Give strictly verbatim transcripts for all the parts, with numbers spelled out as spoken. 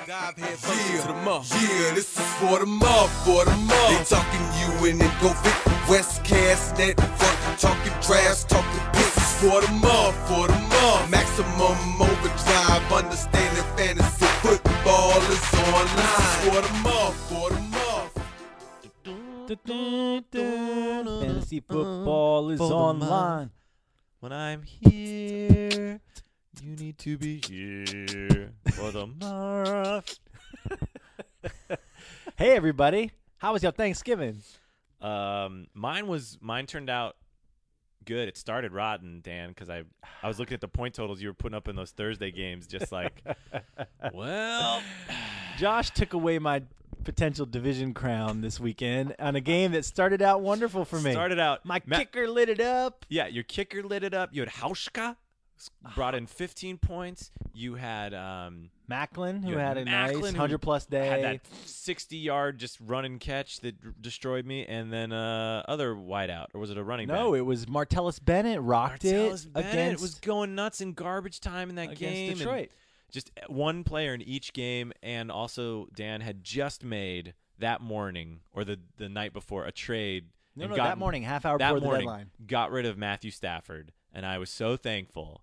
Dive head first yeah, to the muff. Yeah, this is for the muff, for the muff. They talking you and then go Vic, West Cast Network. Talking drafts, talking business for the muff, for the muff. Maximum overdrive, understanding fantasy football is online. For the muff, for the muff. Fantasy football is online. When I'm here, you need to be here for the muff. Hey everybody, how was your Thanksgiving? Um, mine was mine turned out good. It started rotten, Dan, because I I was looking at the point totals you were putting up in those Thursday games, just like, well, Josh took away my potential division crown this weekend on a game that started out wonderful for me. Started out my Ma- kicker lit it up. Yeah, your kicker lit it up. You had Hauschka, brought in fifteen points. You had um, Macklin, who you had, had a Macklin, nice who hundred plus day. Had that sixty-yard just run and catch that d- destroyed me, and then uh, other wideout, or was it a running back? No, it was Martellus Bennett rocked Martellus it Bennett against. was going nuts in garbage time in that against game. Detroit. And just one player in each game, and also Dan had just made that morning or the the night before a trade. No, and no, got, that morning, half hour that before morning, the deadline. Got rid of Matthew Stafford, and I was so thankful.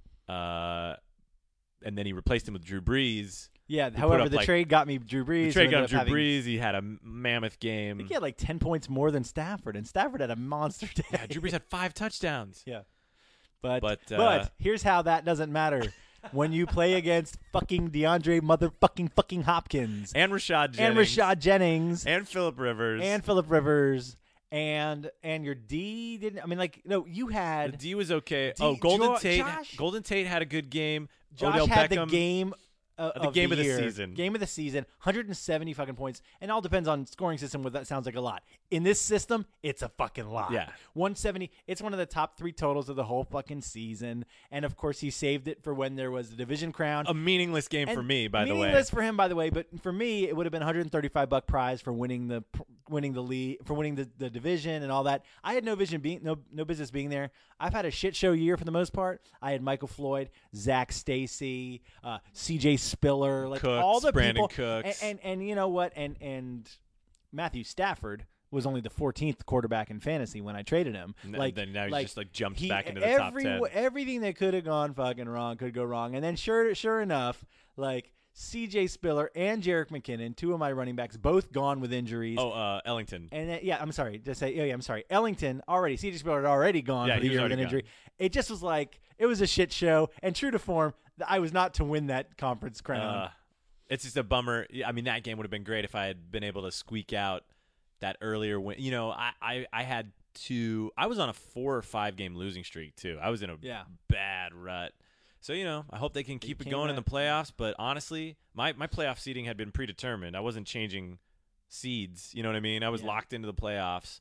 Uh, and then he replaced him with Drew Brees. Yeah, He however, put up, the like, trade got me Drew Brees. The trade who got ended Drew up having, Brees. He had a mammoth game. I think he had like ten points more than Stafford, and Stafford had a monster day. Yeah, Drew Brees had five touchdowns. Yeah. But But, but, uh, here's how that doesn't matter. When you play against fucking DeAndre motherfucking fucking Hopkins And Rashad Jennings. and Rashad Jennings And Phillip Rivers. and Phillip Rivers and and your D didn't I mean like no you The had D was okay. D- oh, Golden Jo- Tate. Josh- Golden Tate had a good game. Josh Odell had Beckham, the game uh, the of game the of the year, season. game of the season, one hundred seventy fucking points, and it all depends on scoring system. What that sounds like a lot in this system, it's a fucking lot. Yeah. one seventy. It's one of the top three totals of the whole fucking season, and of course he saved it for when there was the division crown. A meaningless game And for me, by the way. meaningless for him, by the way, but for me, it would have been one hundred thirty-five buck prize for winning the winning the league, for winning the, the division and all that. I had no vision being no no business being there. I've had a shit show year for the most part. I had Michael Floyd, Zach Stacy, uh, C J Spiller, like Cooks, all the Brandon people. Cooks. And, and and you know what? And and Matthew Stafford was only the fourteenth quarterback in fantasy when I traded him. And like then now he's like just, like, jumped he, back into the top every, ten. Everything that could have gone fucking wrong could go wrong. And then sure sure enough, like C J Spiller and Jerick McKinnon, two of my running backs, both gone with injuries. Oh, uh, Ellington. And then, yeah, I'm sorry to say. Yeah, yeah, I'm sorry. Ellington already. C J Spiller had already gone Yeah, for he the was year with an already injury. It just was like it was a shit show. And true to form, I was not to win that conference crown. Uh, it's just a bummer. I mean, that game would have been great if I had been able to squeak out that earlier win. You know, I, I, I had two. I was on a four or five game losing streak, too. I was in a Yeah. bad rut. So, you know, I hope they can keep it came going in the back. playoffs. But honestly, my, my playoff seeding had been predetermined. I wasn't changing seeds. You know what I mean? I was Yeah. locked into the playoffs.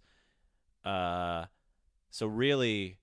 Uh, so really,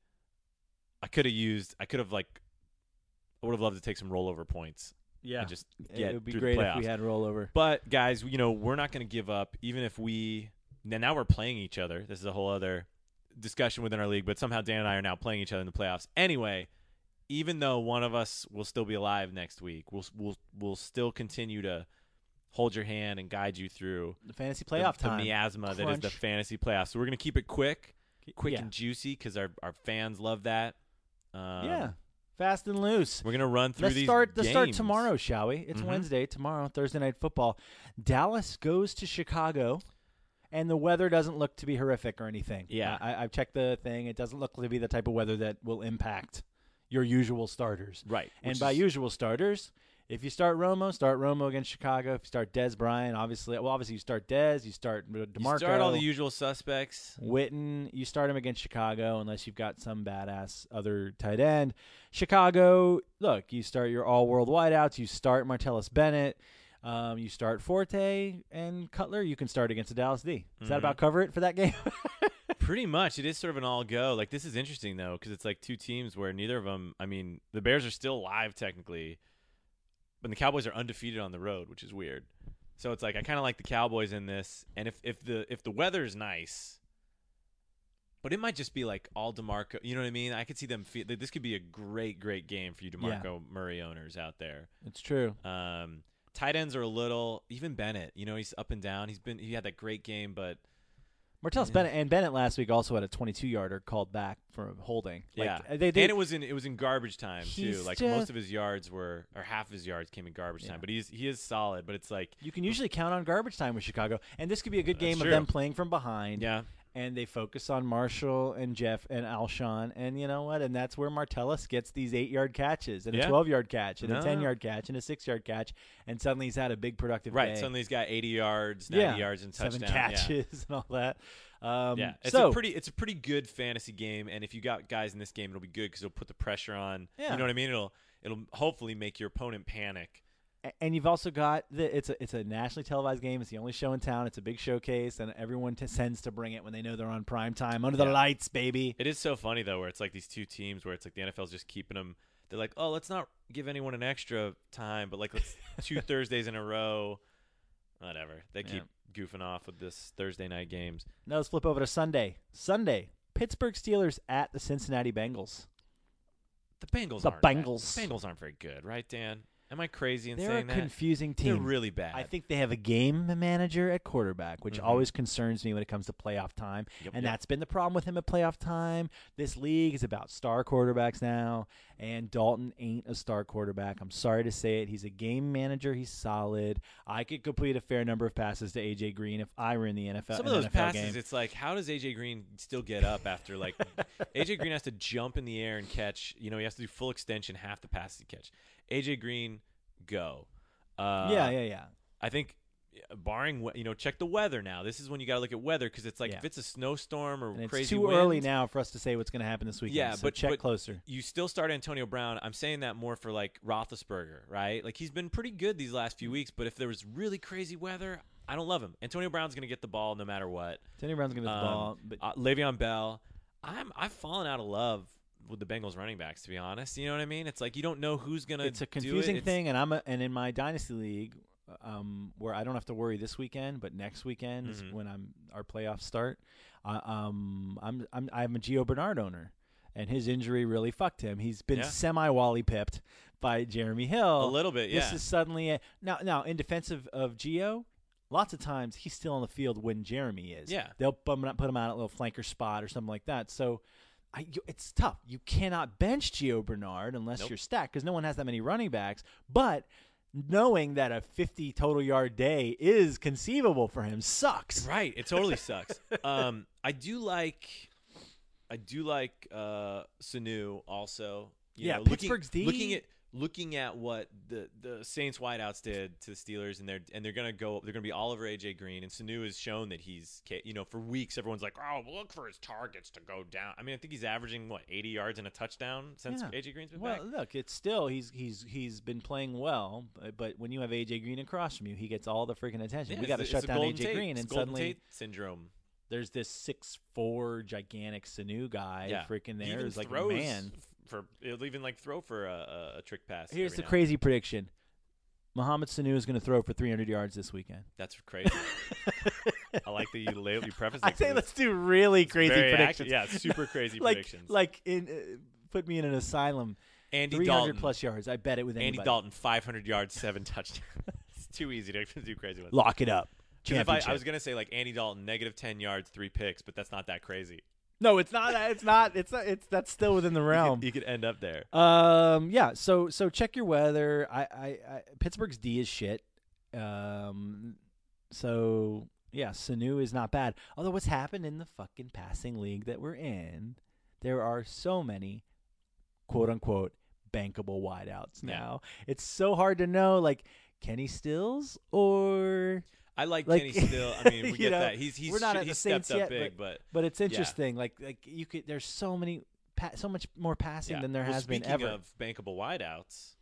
I could have used, I could have, like, I would have loved to take some rollover points. Yeah, And just get it would be through great the if we playoffs. had rollover. But guys, you know, we're not going to give up, even if we. Now, now we're playing each other. This is a whole other discussion within our league. But somehow Dan and I are now playing each other in the playoffs. Anyway, even though one of us will still be alive next week, we'll we'll we'll still continue to hold your hand and guide you through The fantasy playoff the, time. the miasma that is the Crunch. fantasy playoffs. So we're going to keep it quick, quick Yeah. and juicy because our our fans love that. Um, yeah, fast and loose. we're going to run through Let's these. start. Let's start games. tomorrow, shall we? It's Mhm. Wednesday tomorrow, Thursday night football. Dallas goes to Chicago, and the weather doesn't look to be horrific or anything. Yeah. I, I've checked the thing. It doesn't look to be the type of weather that will impact your usual starters. Right. And which by is- usual starters, if you start Romo, start Romo against Chicago. If you start Dez Bryant, obviously, well, obviously you start Dez, you start DeMarco. you start all the usual suspects. Witten, you start him against Chicago unless you've got some badass other tight end. Chicago, look, you start your all-world wideouts. You start Martellus Bennett. Um, you start Forte and Cutler. You can start against the Dallas D. Does that Mhm. about cover it for that game? Pretty much. It is sort of an all-go. Like, this is interesting, though, because it's like two teams where neither of them – I mean, the Bears are still alive technically, but the Cowboys are undefeated on the road, which is weird. So it's like I kind of like the Cowboys in this. And if, if the if the weather's nice – but it might just be like all DeMarco – you know what I mean? I could see them feel – this could be a great, great game for you DeMarco Murray owners out there. It's true. Um, tight ends are a little. Even Bennett, you know, he's up and down. He's been he had that great game, but Martellus Yeah. Bennett and Bennett last week also had a twenty-two yarder called back for holding. Like, yeah, they, they, and it was in it was in garbage time too. He's Like just- most of his yards were, or half of his yards came in garbage Yeah. time. But he's he is solid. But it's like you can usually count on garbage time with Chicago, and this could be a good That's game true. of them playing from behind. yeah, And they focus on Marshall and Jeff and Alshon, and you know what? And that's where Martellus gets these eight-yard catches, and Yeah. a twelve-yard catch, and No. a ten-yard catch, and a six-yard catch, and suddenly he's had a big productive right. day. Suddenly he's got eighty yards, ninety yeah, yards, and touchdown. seven Yeah. catches and all that. Um, Yeah, it's so a pretty it's a pretty good fantasy game, and if you got guys in this game, it'll be good because it'll put the pressure on. Yeah. You know what I mean? It'll it'll hopefully make your opponent panic. A- And you've also got the it's a it's a nationally televised game. It's the only show in town. It's a big showcase, and everyone t- tends to bring it when they know they're on prime time under the Yeah. lights, baby. It is so funny though, where it's like these two teams, where it's like the N F L's just keeping them. They're like, oh, let's not give anyone an extra time, but like let's two Thursdays in a row, whatever. They keep goofing off with this Thursday night games. Now let's flip over to Sunday. Sunday, Pittsburgh Steelers at the Cincinnati Bengals. The Bengals, The aren't bad. Bengals. The Bengals aren't very good, right, Dan? Am I crazy in They're saying a that? confusing They're team. really bad. I think they have a game manager at quarterback, which Mhm. always concerns me when it comes to playoff time. Yep, and yep. that's been the problem with him at playoff time. This league is about star quarterbacks now, and Dalton ain't a star quarterback. I'm sorry to say it. He's a game manager. He's solid. I could complete a fair number of passes to A J Green if I were in the N F L. Some an of those N F L passes, game. it's like, how does A J Green still get up after like A J Green has to jump in the air and catch? You know, he has to do full extension, half the passes he catch. A J Green, go. Uh, yeah, yeah, yeah. I think, barring we- you know, check the weather now. This is when you got to look at weather because it's like Yeah. if it's a snowstorm or And it's crazy too winds, early now for us to say what's going to happen this weekend. Yeah, so but- check but- closer. You still start Antonio Brown. I'm saying that more for like Roethlisberger, right? Like he's been pretty good these last few weeks, but if there was really crazy weather, I don't love him. Antonio Brown's going to get the ball no matter what. Tony Brown's going to get the Um, ball, but Uh, Le'Veon Bell, I'm I've fallen out of love with the Bengals running backs, to be honest. You know what I mean? It's like you don't know who's gonna. it's a do it. confusing It's- thing, and I'm a, and in my dynasty league, um, where I don't have to worry this weekend, but next weekend is Mhm. when I'm our playoffs start. Uh, um, I'm I'm I'm a Gio Bernard owner, and his injury really fucked him. He's been Yeah. semi Wally pipped by Jeremy Hill. A little bit, This yeah. is suddenly a, now now in defense of, of Gio. Lots of times he's still on the field when Jeremy is. Yeah. They'll put him, put him out at a little flanker spot or something like that. So I, you, it's tough. You cannot bench Gio Bernard unless Nope. you're stacked because no one has that many running backs. But knowing that a fifty total yard day is conceivable for him sucks. Right. It totally sucks. um, I do like, I do like uh, Sanu also. You Yeah, know, looking, Pittsburgh's D- looking at looking at what the, the Saints wideouts did to the Steelers, and they're and they're gonna go. They're gonna be all over A J Green, and Sanu has shown that he's. ca- You know, for weeks everyone's like, oh, look for his targets to go down. I mean, I think he's averaging what eighty yards and a touchdown since Yeah. A J Green's been Well, back. look, it's still he's he's he's been playing well, but, but when you have A J Green across from you, he gets all the freaking attention. Yeah, we got to it's- shut it's a down A Golden J Tate- Green, it's and Golden suddenly Tate syndrome. there's this six four gigantic Sanu guy Yeah, freaking He there. even It's like throws man. for he'll even like throw for a, a, a trick pass. Here's every the now and crazy prediction: Mohamed Sanu is going to throw for three hundred yards this weekend. That's crazy. I like that you la- you preface it. I 'cause say it's let's do really crazy very predictions. active- Yeah, super crazy like predictions. like in uh, put me in an asylum. Andy three hundred Dalton plus yards. I bet it with Andy anybody. Dalton, five hundred yards, seven touchdowns. It's too easy to do crazy ones. Lock it up. 'Cause if I, Championship. I was gonna say like Andy Dalton, negative ten yards, three picks, but that's not that crazy. no, it's not. It's not. It's not, it's that's still within the You realm. could, you could end up there. Um. Yeah. So so check your weather. I. I. I Pittsburgh's D is shit. Um. So yeah, Sanu is not bad. Although what's happened in the fucking passing league that we're in, there are so many, quote unquote, bankable wideouts Yeah. now. It's so hard to know, like Kenny Stills or. I like, like, Kenny still. I mean, we you get know, that. He's he's we're not sh- at the he's Saints stepped up yet, big, but, But it's interesting. Like like you could. There's so many. Pa- so much more passing yeah. than there well, has been speaking ever. of bankable wideouts,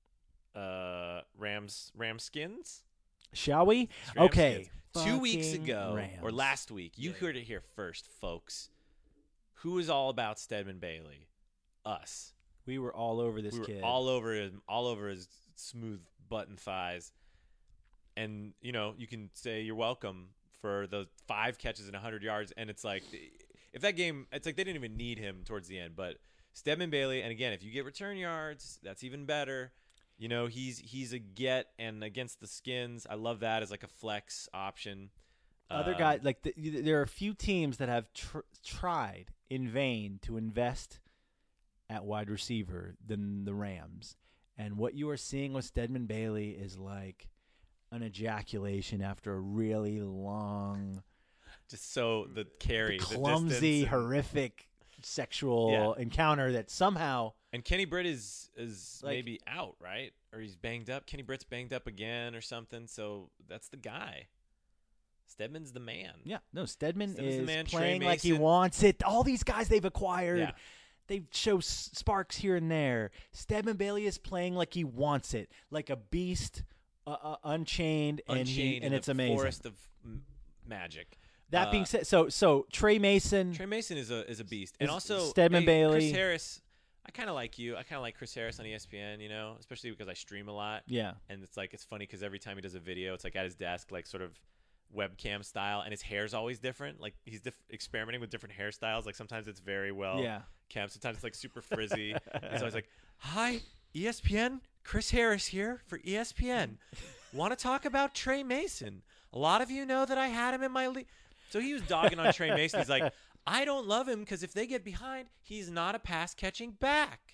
uh, Rams Rams skins. Shall we? Rams Okay. skins. Two weeks Fucking ago, Rams. or last week, you Yeah. heard it here first, folks. Who is all about Stedman Bailey? Us. We were all over this we were kid. all over him, all over his smooth button thighs. And you know, you can say you're welcome for the five catches and one hundred yards. And it's like, if that game, it's like they didn't even need him towards the end. But Stedman Bailey, and again, if you get return yards, that's even better. You know, he's he's a get, and against the Skins, I love that as like a flex option. Other Um, guys, like the, there are a few teams that have tr- tried in vain to invest at wide receiver than the Rams. And what you are seeing with Stedman Bailey is like an ejaculation after a really long, just so the carry, the the clumsy, distance and- horrific sexual Yeah. encounter that somehow And Kenny Britt is is Like- maybe out, right? Or he's banged up. Kenny Britt's banged up again or something. So that's the guy. Stedman's the man. Yeah, no, Stedman Stedman's the is man, Trey playing like he Mason. wants it. All these guys they've acquired, Yeah. they show s- sparks here and there. Stedman Bailey is playing like he wants it, like a beast, uh, uh, unchained, and Unchained he, and in it's the amazing. forest of m- magic. That Uh, being said, so so Trey Mason, Trey Mason is a is a beast, and Is also Stedman hey, Bailey. Chris Harris. I kind of like you. I kind of like Chris Harris on E S P N. You know, especially because I stream a lot. yeah, And it's like it's funny because every time he does a video, it's like at his desk, like sort of webcam style, and his hair's always different. Like he's diff- experimenting with different hairstyles. Like sometimes it's very well yeah. kept, sometimes it's like super frizzy. And so I was like, "Hi, E S P N, Chris Harris here for E S P N. Want to talk about Trey Mason? A lot of you know that I had him in my league." So he was dogging on Trey Mason. He's like, "I don't love him because if they get behind, he's not a pass catching back."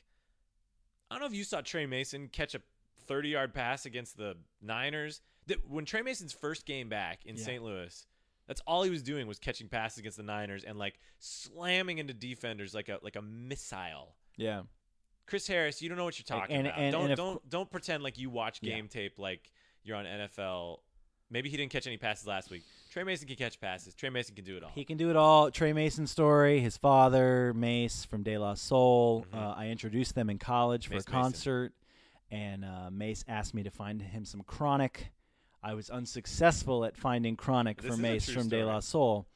I don't know if you saw Trey Mason catch a thirty-yard pass against the Niners. That when Trey Mason's first game back in Yeah. Saint Louis, that's all he was doing was catching passes against the Niners and like slamming into defenders like a like a missile. Yeah. Chris Harris, you don't know what you're talking And- about. and- don't and if- don't don't pretend like you watch Yeah. game tape like you're on N F L. Maybe he didn't catch any passes last week. Trey Mason can catch passes. Trey Mason can do it all. He can do it all. Trey Mason's story, his father, Mace from De La Soul. Mhm. Uh, I introduced them in college for Mace a concert, and uh, Mace asked me to find him some Chronic. I was unsuccessful at finding Chronic This for is a Mace true from De La story. Soul.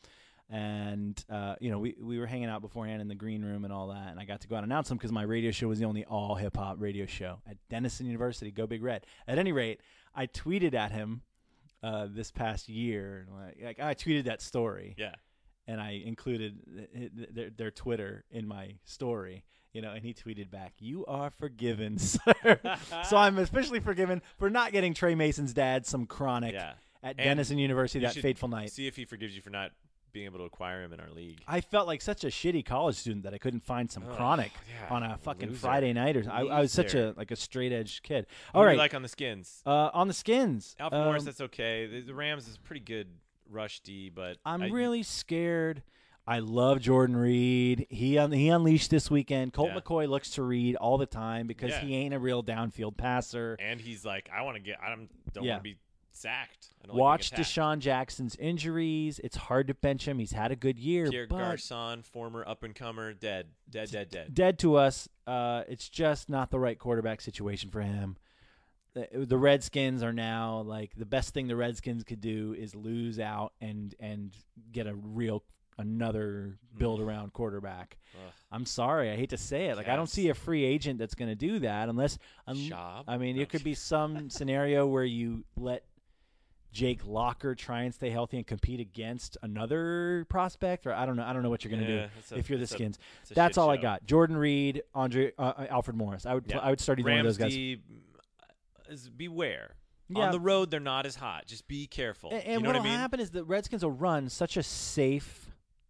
And, uh, you know, we, we were hanging out beforehand in the green room and all that, and I got to go out and announce him because my radio show was the only all-hip-hop radio show at Denison University. Go Big Red. At any rate, I tweeted at him uh, this past year. Like, like I tweeted that story. Yeah. And I included th- th- their, their Twitter in my story, you know, and he tweeted back, "You are forgiven, sir." So I'm especially forgiven for not getting Trey Mason's dad some Chronic Yeah. at And Denison University you that should fateful night. See if he forgives you for not being able to acquire him in our league. I felt like such a shitty college student that I couldn't find some Ugh, Chronic yeah. on a fucking Loser. Friday night, or I, I was such Loser. a like a straight edge kid. Who All do right, you like on the Skins? uh, on the Skins, Alfred Morris, um, that's okay. The, the Rams is pretty good rush D, but I'm I- really scared. I love Jordan Reed. He un- he unleashed this weekend. Colt Yeah. McCoy looks to Reed all the time because Yeah. he ain't a real downfield passer. and he's like, I want to get. I don't don't Yeah. want to be sacked. I don't like Watch being attacked. Deshaun Jackson's injuries. It's hard to bench him. He's had a good year, Pierre but Garcon, former up and comer, dead, dead, dead, dead. dead to us. Uh, it's just not the right quarterback situation for him. The, the Redskins are now like the best thing the Redskins could do is lose out and and get a real another build around quarterback. Ugh. I'm sorry, I hate to say it. Like I don't Cavs. see a free agent that's going to do that unless. Un- Schaub? I mean, No, it could be some scenario where you let Jake Locker try and stay healthy and compete against another prospect, or I don't know. I don't know what you're going to Yeah, do that's a- if you're the that's a- Skins. it's a That's shit all I show. got. Jordan Reed, Andre, uh, uh, Alfred Morris. I would Yeah. I would start either one of Rams those guys. D, is beware. Yeah. On the road, they're not as hot. Just be careful. And, you and know what what I will mean? happen is the Redskins will run such a safe,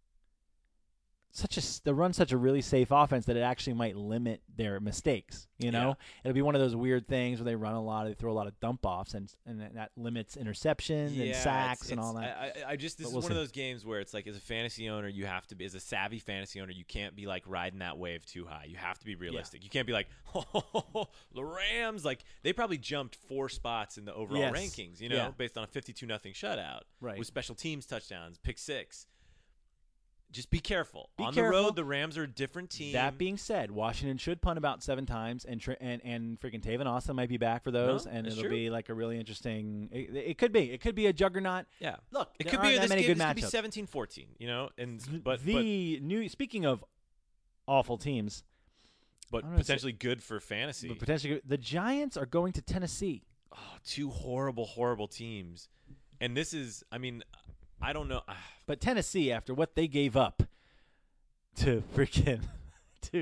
such a s- they'll run such a really safe offense that it actually might limit their mistakes. You know, Yeah. it'll be one of those weird things where they run a lot, they throw a lot of dump offs, and and that limits interceptions and Yeah, sacks it's- and all it's- that. I, I- I just this But is we'll one see. of those games where it's like, as a fantasy owner, you have to be, as a savvy fantasy owner, you can't be like riding that wave too high. You have to be realistic. You can't be like, oh, the Rams, like they probably jumped four spots in the overall Yes. rankings, you know, Yeah. based on a fifty-two nothing shutout Right. with special teams touchdowns, pick six. Just be careful. Be on careful. the road, the Rams are a different team. That being said, Washington should punt about seven times, and tr- and and freaking Taven Austin might be back for those, No, and it's it'll true. be like a really interesting. It, it could be. It could be a juggernaut. yeah. Look, It there could aren't be that this many game, good this could be matchups. seventeen fourteen, you know, and but but the new. Speaking of awful teams, but I don't know, potentially good for fantasy. but potentially good- the Giants are going to Tennessee. Oh, two horrible, horrible teams. And this is, I mean, I don't know. But Tennessee, after what they gave up to freaking to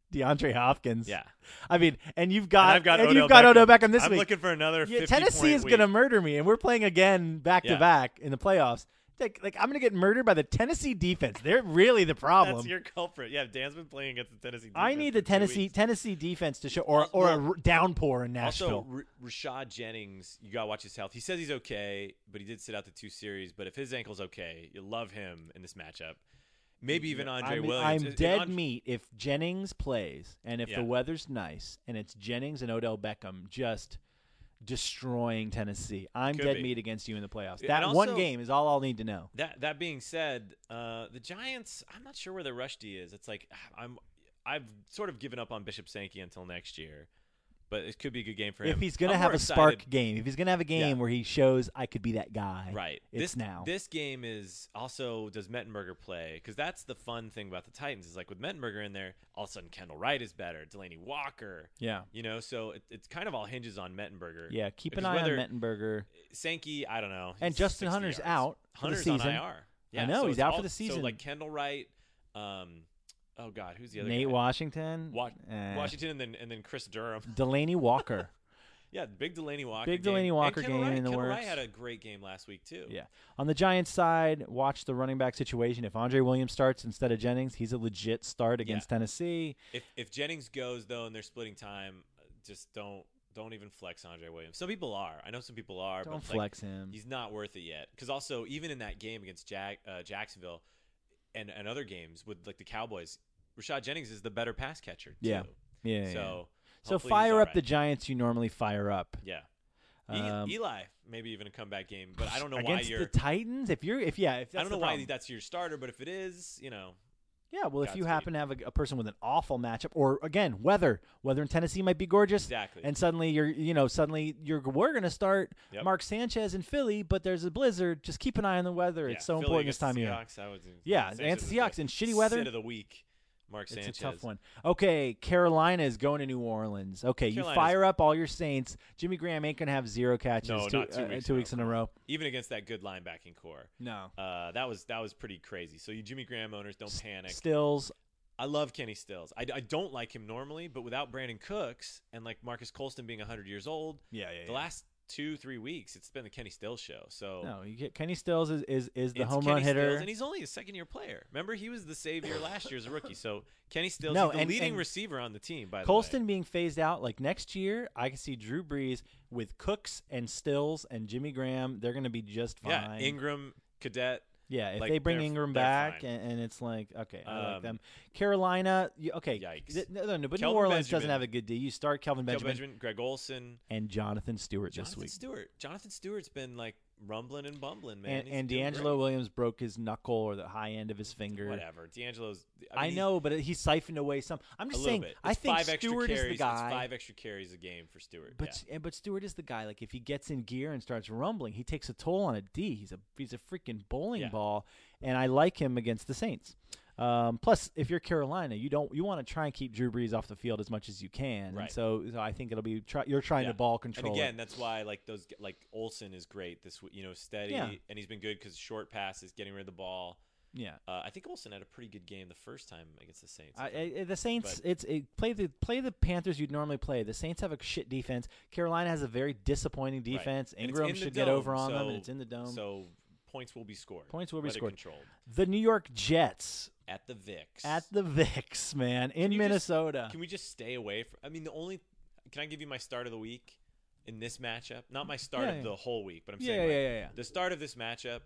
DeAndre Hopkins. Yeah. I mean, and you've got And I've got and Odell you've got Beckham. Odell Beckham this I'm week. looking for another Yeah, fifty Tennessee point is week. going to murder me, and we're playing again back to Yeah. back in the playoffs. Like, like I'm going to get murdered by the Tennessee defense. They're really the problem. That's your culprit. Yeah, Dan's been playing against the Tennessee defense. I need the for two Tennessee weeks. Tennessee defense to show, or Also- or a r- downpour in Nashville. Also, R- Rashad Jennings, you got to watch his health. He says he's okay, but he did sit out the two series. But if his ankle's okay, you love him in this matchup. Maybe even Andre I'm, Williams. I'm If- if dead Andre- meat if Jennings plays, and if Yeah. the weather's nice, and it's Jennings and Odell Beckham just destroying Tennessee. I'm Could dead be. meat against you in the playoffs. And That also- one game is all I'll need to know. That that being said, uh, the Giants, I'm not sure where the rush D is. It's like I'm I've sort of given up on Bishop Sankey until next year, but it could be a good game for him. If he's going to I'm have more a spark excited- game, if he's going to have a game Yeah. where he shows I could be that guy, right? it's this now. This game is also, does Mettenberger play? Because that's the fun thing about the Titans is like with Mettenberger in there, all of a sudden Kendall Wright is better, Delaney Walker, yeah. you know. So it, it's kind of all hinges on Mettenberger. Yeah, keep an Because eye on whether- Mettenberger. Sankey, I don't know. And He's Justin sixty Hunter's yards. out for the Hunter's season. on I R. Yeah, I know, so he's it's out for all- the season. So like Kendall Wright, um, oh God, who's the other Nate guy? Washington. Wa- Eh. Washington, and then and then Chris Durham. Delaney Walker. Yeah, big Delaney Walker. Big game. Delaney And Walker Kendall game Wright, in the Kendall works. Wright had a great game last week too. Yeah. On the Giants side, watch the running back situation. If Andre Williams starts instead of Jennings, he's a legit start against Tennessee. If if Jennings goes though and they're splitting time, just don't don't even flex Andre Williams. Some people are. I know some people are. Don't but flex like, him. He's not worth it yet. Because also even in that game against Jack, uh, Jacksonville, and and other games with like the Cowboys, Rashad Jennings is the better pass catcher too. Yeah. Yeah. yeah. So So hopefully he's fire all up the right. Giants you normally fire up. Yeah. E- Um, Eli, maybe even a comeback game, but I don't know why against you're. the Titans. If you're, if yeah, if that's I don't the know why problem. that's your starter, but if it is, you know, Yeah, well, if you Godspeed. happen to have a, a person with an awful matchup, or again, weather, weather in Tennessee might be gorgeous, exactly. and suddenly you're, you know, suddenly you're, we're going to start Yep. Mark Sanchez in Philly, but there's a blizzard. Just keep an eye on the weather. Yeah, it's so Philly important this against time of the year. Seahawks, I would- Yeah, Sanchez against is the Seahawks in shitty weather. Sit of the week, Mark It's Sanchez. a tough one. Okay, Carolina is going to New Orleans. Okay, you Carolina's- fire up all your Saints. Jimmy Graham ain't going to have zero catches No, two, not two uh, weeks two in a weeks in a row. Even against that good linebacking core, No. uh, that was that was pretty crazy. So you Jimmy Graham owners, don't panic. Stills. I love Kenny Stills. I, I don't like him normally, but without Brandon Cooks and like Marcus Colston being one hundred years old, Yeah, yeah, the last two three weeks it's been the Kenny Stills show. So No, you get Kenny Stills is, is, is the it's home Kenny run hitter. Stills, and he's only a second year player. Remember, he was the savior last year as a rookie. So Kenny Stills, No, he's the and- leading and receiver on the team. By the way, Colston being phased out, like next year, I can see Drew Brees with Cooks and Stills and Jimmy Graham. They're going to be just fine. yeah, Ingram, Cadet. Yeah, if like, they bring they're- Ingram they're back, fine. and, and it's like, okay, I like Um, them. Carolina, you, okay, Yikes. th- no, no, no, but Kelvin New Orleans Benjamin. doesn't have a good D. You start Kelvin Kelvin Benjamin, Benjamin, Greg Olson, and Jonathan Stewart Jonathan this week. Stewart. Jonathan Stewart's been like rumbling and bumbling, man. And, He's and doing D'Angelo great. Williams broke his knuckle or the high end of his finger. Whatever. D'Angelo's. I, I, mean, he's- know, but he siphoned away some. I'm A just little saying, bit. I It's think five extra Stewart carries. is the It's guy. five extra carries a game for Stewart. But yeah. and but Stewart is the guy. Like if he gets in gear and starts rumbling, he takes a toll on a D. He's a he's a freaking bowling Yeah. ball, and I like him against the Saints. Um, plus, if you're Carolina, you don't you want to try and keep Drew Brees off the field as much as you can. And Right. so, so I think it'll be try, you're trying Yeah. to ball control. And it. again, that's why like those like Olson is great. This w- you know steady, Yeah. and he's been good because short passes, getting rid of the ball. yeah. Uh, I think Olson had a pretty good game the first time against the Saints. I, I, the Saints, But- it's it, play the play the Panthers you'd normally play. The Saints have a shit defense. Carolina has a very disappointing Right. defense. And it's Ingram in the should get dome, over on them, so- and it's in the dome. So points will be scored. Points will be weather scored. Controlled The New York Jets at the Vicks. at the Vicks, man, in you just- Minnesota. Can we just stay away from? I mean, the only. Can I give you my start of the week in this matchup? Not my start Yeah, of yeah. the whole week, but I'm yeah, saying yeah, like, yeah, yeah. the start of this matchup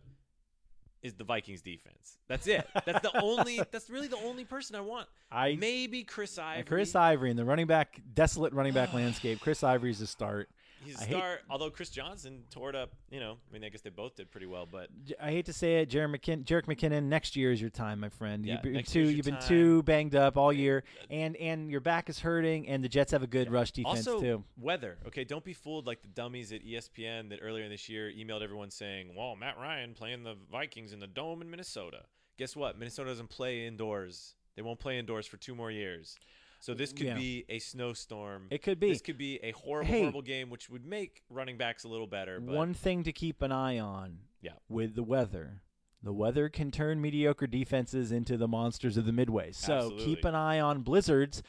is the Vikings defense. That's it. That's the only. That's really the only person I want. I Maybe Chris Ivory. Chris Ivory in the running back, desolate running back landscape. Chris Ivory's a start. He's I a hate- start. Although Chris Johnson tore it up. You know, I mean, I guess they both did pretty well, but J- I hate to say it, Jarek McKinnon, Jarek McKinnon. Next year is your time, my friend. Yeah, you've been next too, year's your you've been time. too banged up all year, and and your back is hurting, and the Jets have a good rush defense also too. weather. Okay, don't be fooled like the dummies at E S P N that earlier this year emailed everyone saying, "Well, Matt Ryan playing the Vikings in the dome in Minnesota." Guess what? Minnesota doesn't play indoors. They won't play indoors for two more years. So this could Yeah. be a snowstorm. It could be. This could be a horrible, Hey. horrible game, which would make running backs a little better. But One thing to keep an eye on Yeah. with the weather. The weather can turn mediocre defenses into the monsters of the Midway. So Absolutely. keep an eye on blizzards.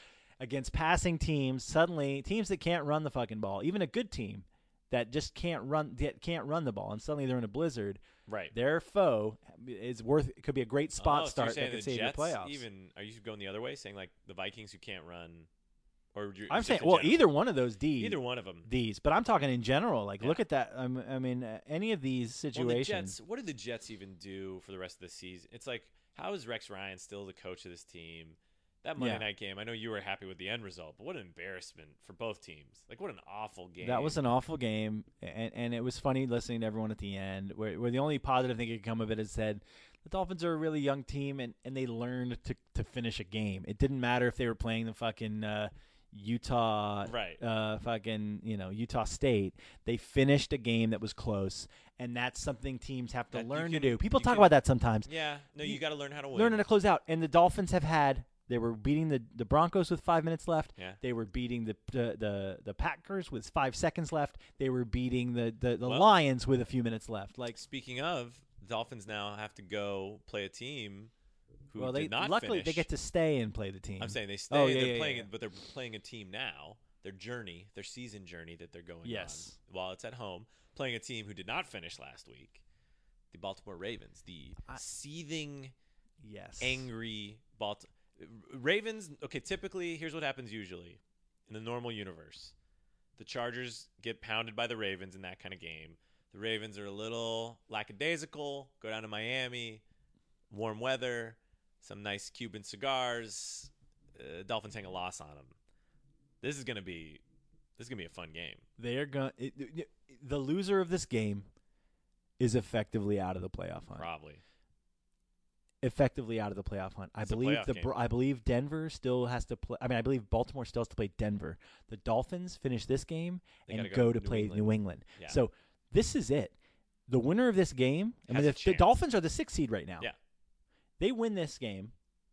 against passing teams, suddenly teams that can't run the fucking ball, even a good team that just can't run that can't run the ball, and suddenly they're in a blizzard. Right. Their foe is worth. It could be a great spot oh, so start you're saying that could the save Jets your playoffs. Even are you going the other way, saying like the Vikings who can't run, or you're, I'm just saying, in well, general? either one of those D's. either one of them. D's, but I'm talking in general. Like, Yeah. look at that. Um, I mean, uh, any of these Well, the situations. Jets. What did the Jets even do for the rest of the season? It's like, how is Rex Ryan still the coach of this team? That Monday Yeah. night game, I know you were happy with the end result, but what an embarrassment for both teams. Like, what an awful game. That was an awful game, and, and it was funny listening to everyone at the end, where, where the only positive thing that could come of it is said the Dolphins are a really young team, and, and they learned to, to finish a game. It didn't matter if they were playing the fucking uh, Utah, Right. uh, fucking you know Utah State. They finished a game that was close, and that's something teams have to That you learn can- to do. People you talk can- about that sometimes. Yeah. No, you, You- got to learn how to win. Learning to close out, and the Dolphins have had. They were beating the, the Broncos with five minutes left. Yeah. They were beating the the, the, the Packers with five seconds left. They were beating the, the, the Well- Lions with a few minutes left. Like, Speaking of, the Dolphins now have to go play a team who well, they did not luckily finish. they get to stay and play the team. I'm saying they stay. Oh, yeah, they're yeah, playing yeah. it, but they're playing a team now. Their journey, their season journey that they're going Yes. on while it's at home, playing a team who did not finish last week, the Baltimore Ravens, the I- seething, yes, angry Baltimore Ravens. Okay, typically, here's what happens usually in the normal universe: the Chargers get pounded by the Ravens in that kind of game. The Ravens are a little lackadaisical. Go down to Miami, warm weather, some nice Cuban cigars. Uh, Dolphins hang a loss on them. This is gonna be this is gonna be a fun game. They are going. The loser of this game is effectively out of the playoff hunt. Probably. Effectively out of the playoff hunt. I It's a believe playoff the game. Bro- I believe Denver still has to play. I mean, I believe Baltimore still has to play Denver. The Dolphins finish this game They and gotta go, go to New play England. New England. Yeah. So this is it. The winner of this game. I Has mean, a the, the chance. Dolphins are the sixth seed right now. Yeah. They win this game.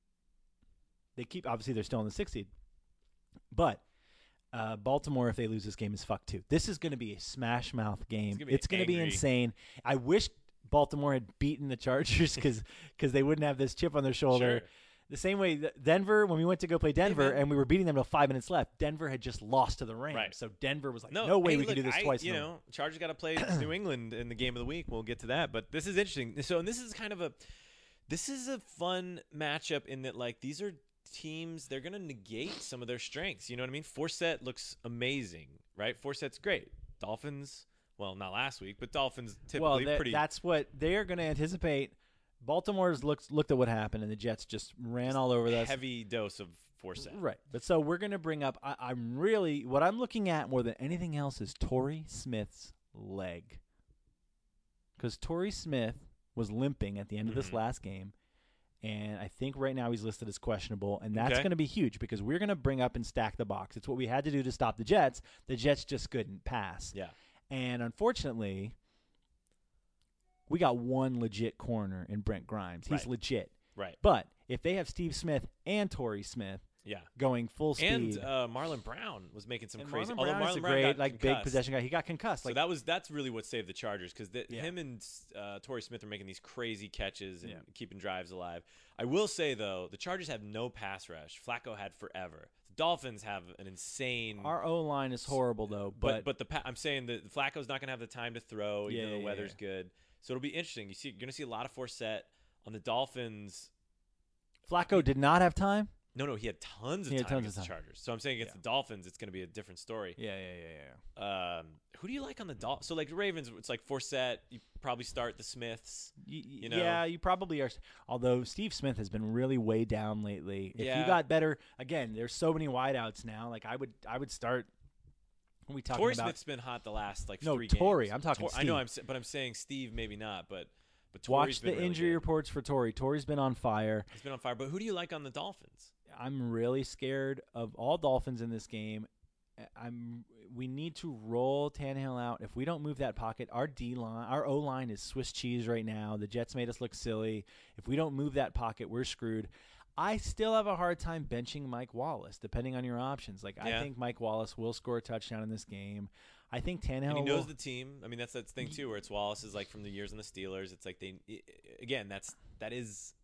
They keep obviously they're still in the sixth seed, but uh, Baltimore, if they lose this game, is fucked too. This is going to be a smash mouth game. gonna be It's going to be angry. insane. I wish Baltimore had beaten the Chargers because they wouldn't have this chip on their shoulder. Sure. The same way that Denver, when we went to go play Denver man. and we were beating them till five minutes left, Denver had just lost to the Rams. Right. So Denver was like, No, no, way hey, we look, can do this I, twice. You in a row. know, Chargers got to play New England in the game of the week. We'll get to that, but this is interesting. So, and this is kind of a, this is a fun matchup in that like these are teams. They're going to negate some of their strengths. You know what I mean? Forsett looks amazing, right? Forsett's great. Dolphins, well, not last week, but Dolphins typically well, that- pretty. that's what they're going to anticipate. Baltimore's looked looked at what happened, and the Jets just ran all over us. heavy dose of Forsett. Right. But so we're going to bring up, I, I'm really, what I'm looking at more than anything else is Torrey Smith's leg. Because Torrey Smith was limping at the end of this Mhm. last game, and I think right now he's listed as questionable, and that's Okay. going to be huge because we're going to bring up and stack the box. It's what we had to do to stop the Jets. The Jets just couldn't pass. Yeah. And unfortunately, we got one legit corner in Brent Grimes. He's Right. legit. Right. But if they have Steve Smith and Torrey Smith Yeah. going full speed, And uh, Marlon Brown was making some and crazy. Marlon although Brown is Marlon a Brown great, got like big concussed. possession guy. He got concussed. So Like that was that's really what saved the Chargers because Yeah. him and uh, Torrey Smith are making these crazy catches and Yeah. keeping drives alive. I will say though, the Chargers have no pass rush. Flacco had forever. The Dolphins have an insane. our O line is horrible though. but But, but the pa- I'm saying that Flacco's not going to have the time to throw. Yeah, even though yeah, the yeah, weather's yeah. good, so it'll be interesting. You see, you're going to see a lot of Forsett on the Dolphins. Flacco did not have time. No, no, he had tons of He had time tons of against the time. Chargers. So I'm saying against Yeah. the Dolphins, it's going to be a different story. Yeah, yeah, yeah, yeah. Um, who do you like on the Dolphins? So like the Ravens, it's like Forsett. You probably start the Smiths. You, You know? Yeah, you probably are. Although Steve Smith has been really way down lately. If Yeah. you got better, again, there's so many wideouts now. Like I would, I would start. What are we talking Torrey about? Smith's been hot the last like No, three Torrey. games. I'm talking Tor- I know, Steve. I'm, sa- but I'm saying Steve maybe not, but but Torrey's Watch been the really injury good. reports for Torrey. Torrey's been on fire. He's been on fire. But who do you like on the Dolphins? I'm really scared of all Dolphins in this game. I'm. We need to roll Tannehill out. If we don't move that pocket, our D line, our O line is Swiss cheese right now. The Jets made us look silly. If we don't move that pocket, we're screwed. I still have a hard time benching Mike Wallace, depending on your options. Like Yeah. I think Mike Wallace will score a touchdown in this game. I think Tannehill. And he knows will, the team. I mean, that's that's the thing too, where it's Wallace is like from the years in the Steelers. It's like they, i- again, that's that is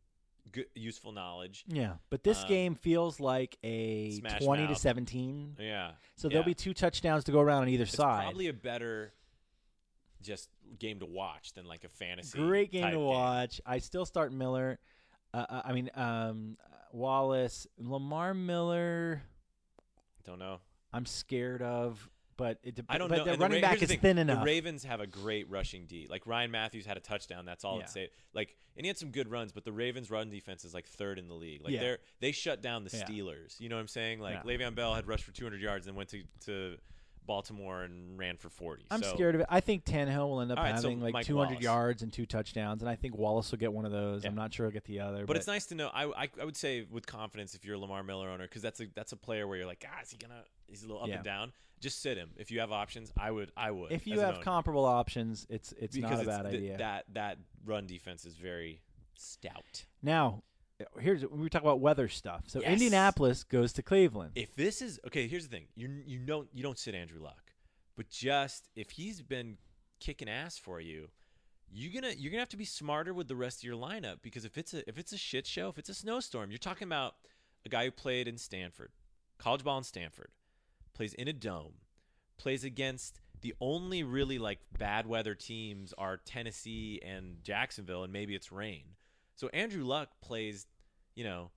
good, useful knowledge. Yeah, but this Um, game feels like a Smash twenty to mouth. seventeen. Yeah. So yeah. there'll be two touchdowns to go around on either It's side. probably a better just game to watch than like a fantasy. Great game type to watch. I still start Miller. Uh, uh, I mean, um, Wallace, Lamar Miller. Don't know. I'm scared of, but it. Dep- I don't but know. the And running Ra- back here's is the thing. thin enough. The Ravens have a great rushing D. Like Ryan Matthews had a touchdown. That's all Yeah. I'd say. Like, and he had some good runs, but the Ravens' run defense is like third in the league. Like Yeah. they're they shut down the Yeah. Steelers. You know what I'm saying? Like Yeah. Le'Veon Bell had rushed for two hundred yards and went to to Baltimore and ran for forty. I'm so, scared of it. I think Tannehill will end up All right, so having like Mike two hundred Wallace. yards and two touchdowns, and I think Wallace will get one of those. Yeah. I'm not sure he'll get the other. But it's nice to know. I, I I would say with confidence if you're a Lamar Miller owner because that's a that's a player where you're like, ah, is he gonna? He's a little up Yeah. and down. Just sit him. If you have options, I would. I would. If you as an have owner. comparable options, it's it's because not a it's bad th- idea. That that run defense is very stout. Now, here's we talk about weather stuff. So Yes. Indianapolis goes to Cleveland. If this is okay, here's the thing: you you don't you don't sit Andrew Luck, but just if he's been kicking ass for you, you're gonna you're gonna have to be smarter with the rest of your lineup because if it's a if it's a shit show, if it's a snowstorm, you're talking about a guy who played in Stanford, college ball in Stanford, plays in a dome, plays against the only really like bad weather teams are Tennessee and Jacksonville, and maybe it's rain. So Andrew Luck plays, you know,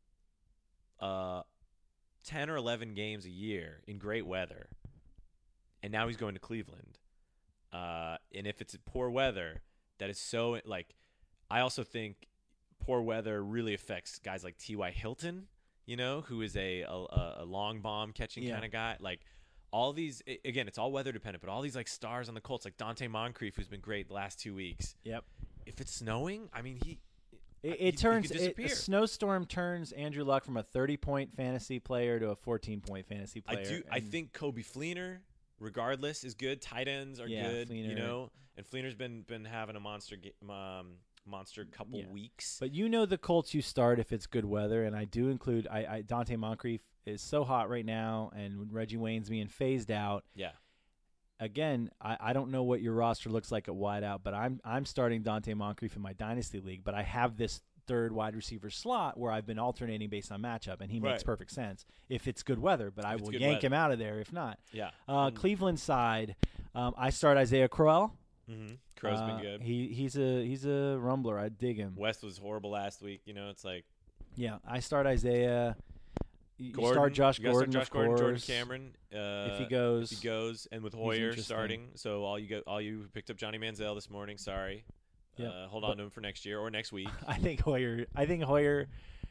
uh, ten or eleven games a year in great weather, and now he's going to Cleveland. Uh, and if it's poor weather, that is so like. I also think poor weather really affects guys like T Y. Hilton, you know, who is a a, a long bomb catching Yeah. kind of guy. Like all these, i- again, it's all weather dependent, but all these like stars on the Colts, like Dante Moncrief, who's been great the last two weeks. Yep. If it's snowing, I mean, he It, he- it he turns could it, a disappear. snowstorm turns Andrew Luck from a thirty-point fantasy player to a fourteen-point fantasy I player. do. I and- think Kobe Fleener, regardless, is good. Tight ends are Yeah, good. Fleener. You know, and Fleener's been been having a monster ga- um, monster couple Yeah. weeks. But you know the Colts you start if it's good weather, and I do include I, I Dante Moncrief is so hot right now, and Reggie Wayne's being phased out. yeah, Again, I, I don't know what your roster looks like at wideout, but I'm I'm starting Dante Moncrief in my dynasty league, but I have this third wide receiver slot where I've been alternating based on matchup, and he makes Right. perfect sense if it's good weather. But I If it's will good yank weather. him out of there if not. yeah. Uh, Mm. Cleveland side, um, I start Isaiah Crowell. Mm-hmm. Crow's Uh, been good. He he's a he's a rumbler. I dig him. West was horrible last week. You know, it's like Yeah, I start Isaiah. You Gordon, start Josh you gotta Gordon, start Josh of Gordon, Jordan course. Cameron. Uh, if he goes, if he goes, and with Hoyer interesting. starting, so all you go, all you who picked up Johnny Manziel this morning. Sorry, Yep. uh, hold But- on to him for next year or next week. I think Hoyer. I think Hoyer.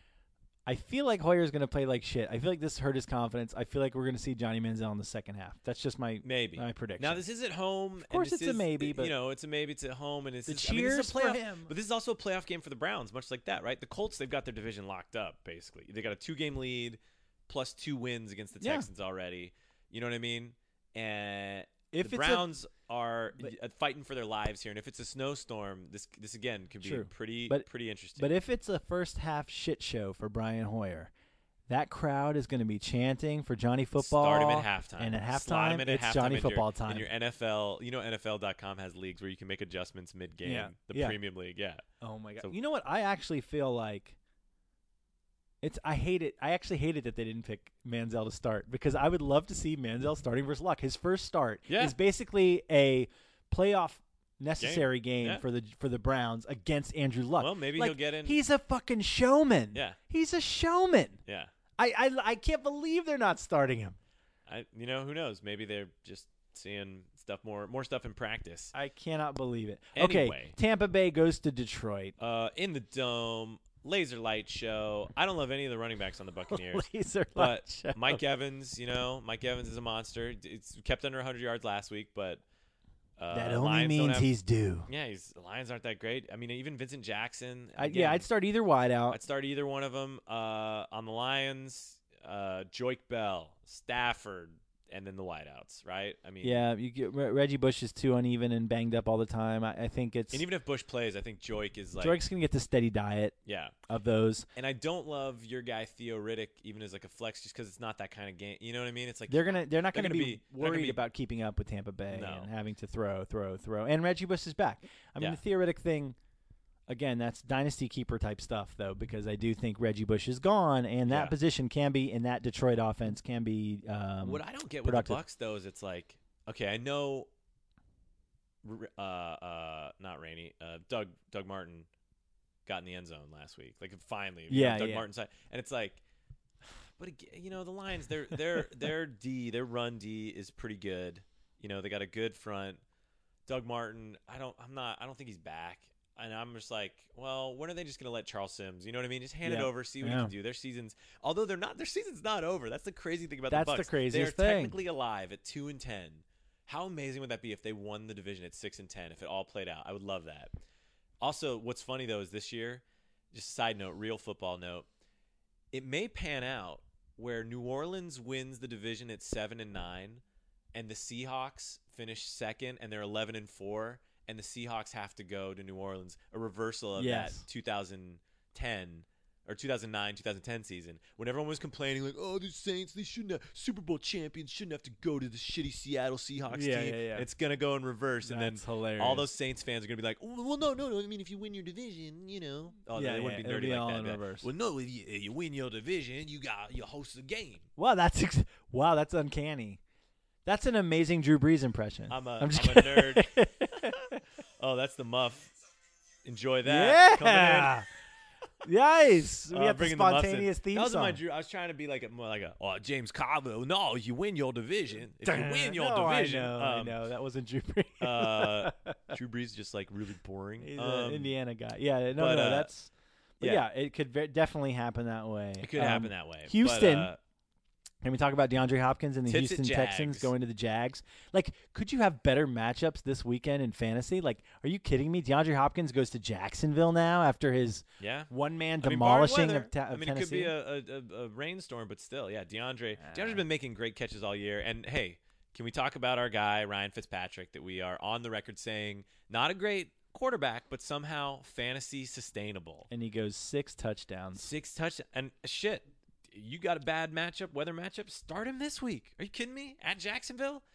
I feel like Hoyer's going to play like shit. I feel like this hurt his confidence. I feel like we're going to see Johnny Manziel in the second half. That's just my Maybe. my prediction. Now this is at home. Of course and this it's a is- maybe, but- you know it's a maybe. It's at home, and it's the this- I mean, this is cheers a for playoff, him. But this is also a playoff game for the Browns, much like that, right? The Colts, they've got their division locked up. Basically, they got a two-game lead, plus two wins against the Yeah. Texans already. You know what I mean? And If the it's a- Browns are but- uh, fighting for their lives here, and if it's a snowstorm, this this again could be True. pretty But- pretty interesting. But if it's a first half shit show for Brian Hoyer, that crowd is going to be chanting for Johnny Football. Start him at halftime. And at Slot halftime, him in at it's halftime Johnny in your- Football time. In your N F L, you know, N F L dot com has leagues where you can make adjustments mid-game. Yeah. The Yeah. premium league, yeah. Oh my god! So- you know what? I actually feel like it's. I hate it. I actually hate it that they didn't pick Manziel to start because I would love to see Manziel starting versus Luck. His first start Yeah. is basically a playoff necessary game, Yeah. for the for the Browns against Andrew Luck. Well, maybe Like, he'll get in. He's a fucking showman. Yeah. He's a showman. Yeah. I, I I can't believe they're not starting him. I you know, who knows? Maybe they're just seeing stuff more more stuff in practice. I cannot believe it. Anyway. Okay, Tampa Bay goes to Detroit. Uh in the dome, laser light show. I don't love any of the running backs on the Buccaneers. Laser but light show. Mike Evans, you know, Mike Evans is a monster. It's kept under one hundred yards last week, but uh, that only Lions don't means have- he's due. Yeah, he's the Lions aren't that great. I mean, even Vincent Jackson. I, again, yeah, I'd start either wide out. I'd start either one of them. Uh, on the Lions, uh, Joik Bell, Stafford, and then the wideouts, right? I mean, Yeah, you get Re- Reggie Bush is too uneven and banged up all the time. I, I think it's And even if Bush plays, I think Joik is like, Drake's gonna get the steady diet yeah. of those. And I don't love your guy Theo Riddick even as like a flex, just because it's not that kind of game. You know what I mean? It's like They're gonna they're not They're gonna, gonna be, be- they're gonna worried be- about keeping up with Tampa Bay No. and having to throw, throw, throw. And Reggie Bush is back. I mean, Yeah. the theoretic thing. Again, that's dynasty keeper type stuff, though, because I do think Reggie Bush is gone, and that Yeah. position can be in that Detroit offense can be. Um, What I don't get productive. with the Bucks though is it's like, okay, I know, uh, uh, not Rainey, uh, Doug Doug Martin got in the end zone last week, like finally, you Yeah, know, Doug yeah. Martin side, and it's like, but ag- you know, the Lions, their their their D, their run D is pretty good. You know, they got a good front. Doug Martin, I don't, I'm not, I don't think he's back. And I'm just like, well, when are they just going to let Charles Sims? You know what I mean? Just hand it Yeah. over, see what Yeah. he can do. Their season's, although they're not, their season's not over. That's the crazy thing about That's the the Bucks. craziest They're thing. technically alive at two and ten. How amazing would that be if they won the division at six and ten? If it all played out, I would love that. Also, what's funny though is this year, just a side note, real football note, it may pan out where New Orleans wins the division at seven and nine, and the Seahawks finish second, and they're eleven and four. And the Seahawks have to go to New Orleans, a reversal of Yes. that two thousand ten or two thousand nine, two thousand ten season when everyone was complaining like, oh, the Saints, they shouldn't have, Super Bowl champions shouldn't have to go to the shitty Seattle Seahawks Yeah, team. yeah, yeah. And it's going to go in reverse. and That's then hilarious. all those Saints fans are going to be like, oh, well, no, no, no. I mean, if you win your division, you know. Oh, Yeah, they wouldn't yeah, be it'll nerdy be like all that. in They'd be like, reverse. well, no, if you, you win your division, you got you host the game. Wow, that's ex- wow, that's uncanny. That's an amazing Drew Brees impression. I'm a, I'm just I'm a kidding. nerd. Oh, that's the muff. Enjoy that. Coming in. Yeah. Nice. We Uh, have the bringing the muffs in. spontaneous theme that was song. my Drew. I was trying to be like a, more like a oh, James Carville. No, you win your division. If you win your no, division, I know, I um, know. That wasn't Drew Brees. uh, Drew Brees is just like really boring. He's Um, an Indiana guy. Yeah, no, but, no, uh, that's. But yeah. yeah. it could ve- definitely happen that way. It could Um, happen that way. Houston. But, uh, Can we talk about DeAndre Hopkins and the Tits at Houston Texans Jags. going to the Jags? Like, could you have better matchups this weekend in fantasy? Like, are you kidding me? DeAndre Hopkins goes to Jacksonville now after his yeah. one-man I mean, barring demolishing weather. of, ta- of I mean, Tennessee. it could be a, a, a, a rainstorm, but still, yeah. DeAndre, Ah. DeAndre's been making great catches all year. And hey, can we talk about our guy Ryan Fitzpatrick? That we are on the record saying not a great quarterback, but somehow fantasy sustainable. and he goes six touchdowns. Six touchdowns and shit. You got a bad matchup, weather matchup. Start him this week. Are you kidding me? At Jacksonville.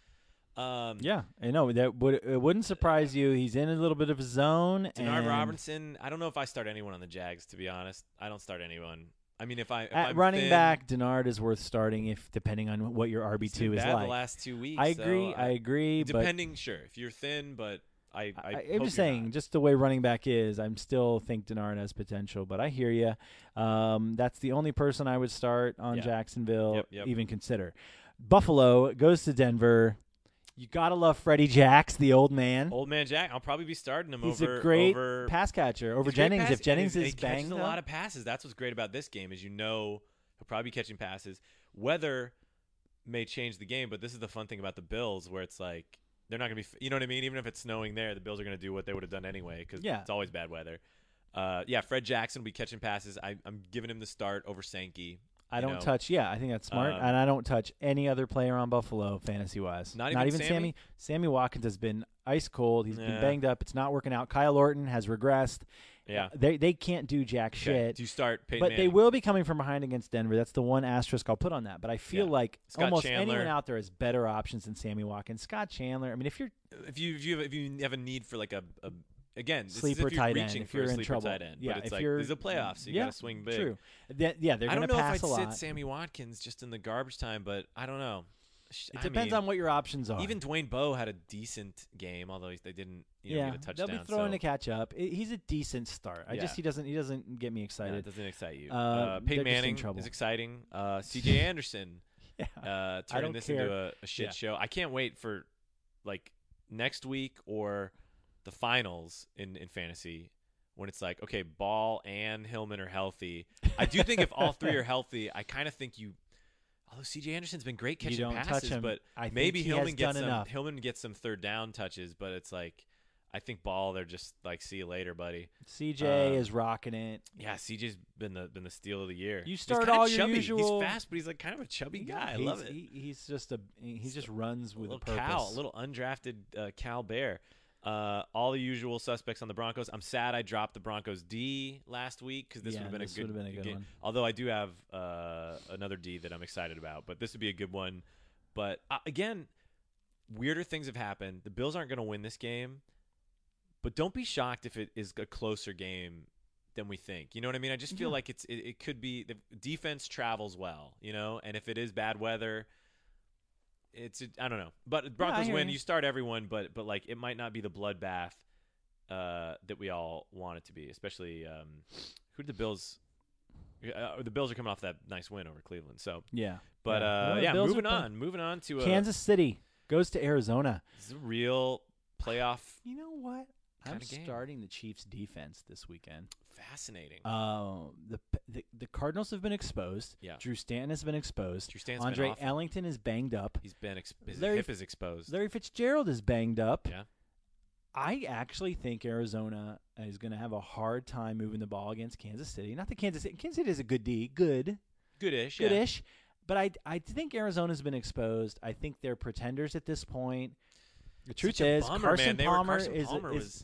Um, Yeah, I know that would it wouldn't surprise you. He's in a little bit of a zone. Denard and Robinson. I don't know if I start anyone on the Jags. To be honest, I don't start anyone. I mean, if I if At I'm running thin, back, Denard is worth starting if depending on what your R B he's been two is bad like. the last two weeks. I agree. so I agree. But Depending, sure. If you're thin, but I, I, I, hope I'm just you're saying, not. just the way running back is, I'm still think Denard has potential. But I hear you. Um, that's the only person I would start on Yeah. Jacksonville, Yep, yep. even consider. Buffalo goes to Denver. You gotta love Freddie Jacks, the old man. Old man Jack. I'll probably be starting him He's over a great over pass catcher over he's a great Jennings. pass- If Jennings and is he catches banged a up, lot of passes. That's what's great about this game is you know he'll probably be catching passes. Weather may change the game, but this is the fun thing about the Bills, where it's like they're not going to be. You know what I mean? Even if it's snowing there, the Bills are going to do what they would have done anyway because Yeah. it's always bad weather. Uh, yeah, Fred Jackson will be catching passes. I, I'm giving him the start over Sankey. I you don't know. touch. Yeah, I think that's smart, Um, and I don't touch any other player on Buffalo fantasy wise. Not even Sammy? Sammy. Sammy Watkins has been ice cold. He's been Yeah. banged up. It's not working out. Kyle Orton has regressed. Yeah. they they can't do jack Okay. shit. Do you start Peyton But they Manning? will be coming from behind against Denver. That's the one asterisk I'll put on that. But I feel Yeah. like Scott almost Chandler. anyone out there has better options than Sammy Watkins. Scott Chandler. I mean, if you're If you if you have, if you have a need for like a, a again this sleeper is if you're tight end, reaching if for you're a in sleeper trouble, tight end, yeah, but it's if like you're there's a playoffs, so you yeah, got to swing big. True. Th- yeah, they're I going don't to know pass if a I'd lot. sit Sammy Watkins just in the garbage time, but I don't know. Sh- It I depends mean, on what your options are. Even Dwayne Bowe had a decent game, although they didn't you know, yeah, get a touchdown. they'll be throwing so, to catch up. I- He's a decent start. I Yeah. just he doesn't he doesn't get me yeah, excited. it doesn't excite you. Uh, Uh, they're Peyton just in Manning trouble. is exciting. Uh, C J Anderson Yeah. uh, turning don't this care. into a, a shit Yeah. show. I can't wait for like next week or the finals in, in fantasy when it's like, okay, Ball and Hillman are healthy. I do think if all three are healthy, I kind of think you. Although C J Anderson's been great You catching don't touch passes, him. but I think maybe he Hillman has gets done some enough. Hillman gets some third down touches, but it's like I think Ball they're just like see you later, buddy. C J uh, is rocking it. Yeah, C J's been the been the steal of the year. You He's start kinda all your chubby. usual- He's fast, but he's like kind of a chubby guy. I he's, love it. He, he's just a he just runs A with a little purpose. Cal, a little undrafted uh, Cal Bear. Uh, all the usual suspects on the Broncos. I'm sad I dropped the Broncos D last week because this Yeah, would have been, this a good, would've been a good game. one. Although I do have uh, another D that I'm excited about, but this would be a good one. But uh, again, weirder things have happened. The Bills aren't going to win this game, but but don't be shocked if it is a closer game than we think. You know what I mean? I just feel Yeah. like it's it, it could be the defense travels well, you know, and if it is bad weather, it's I don't know. But Broncos hear win. you. You start everyone, but but like it might not be the bloodbath uh, that we all want it to be. Especially um, who did the Bills? Uh, the Bills are coming off that nice win over Cleveland. So, Yeah. but Yeah. uh, Well, the yeah, Bills are moving playing- on, moving on to uh, Kansas City goes to Arizona. This is a real playoff. You know what? I'm Kinda game. starting the Chiefs defense this weekend. Fascinating. Uh, the, the the Cardinals have been exposed. Yeah. Drew Stanton has been exposed. Drew Stanton's been Andre awful. Ellington is banged up. He's been ex- his Larry- hip is exposed. Larry Fitzgerald is banged up. Yeah. I actually think Arizona is going to have a hard time moving the ball against Kansas City. Not that Kansas City, Kansas City is a good D, good, Goodish. Yeah. goodish. But I, I think Arizona's been exposed. I think they're pretenders at this point. The truth Such a is, bummer, Carson man. They were- Palmer Carson is, Palmer is was-